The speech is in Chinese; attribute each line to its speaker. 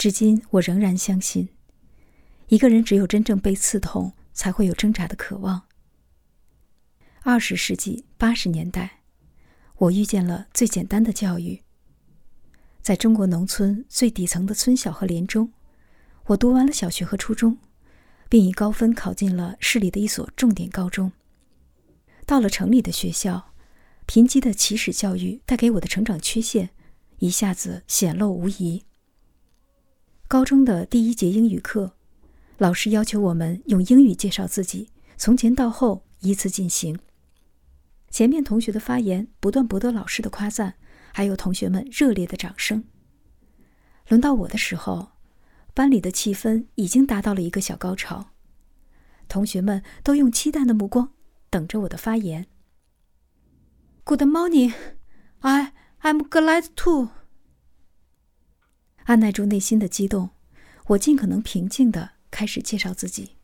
Speaker 1: 至今我仍然相信，一个人只有真正被刺痛，才会有挣扎的渴望。20世纪80年代，我遇见了最简单的教育。在中国农村最底层的村小和连中，我读完了小学和初中，并以高分考进了市里的一所重点高中。到了城里的学校，贫瘠的起始教育带给我的成长缺陷一下子显露无遗。高中的第1节英语课，老师要求我们用英语介绍自己，从前到后依次进行。前面同学的发言不断博得老师的夸赞，还有同学们热烈的掌声。轮到我的时候，班里的气氛已经达到了一个小高潮，同学们都用期待的目光等着我的发言。Good morning, I'm glad to。 按耐住内心的激动，我尽可能平静地开始介绍自己。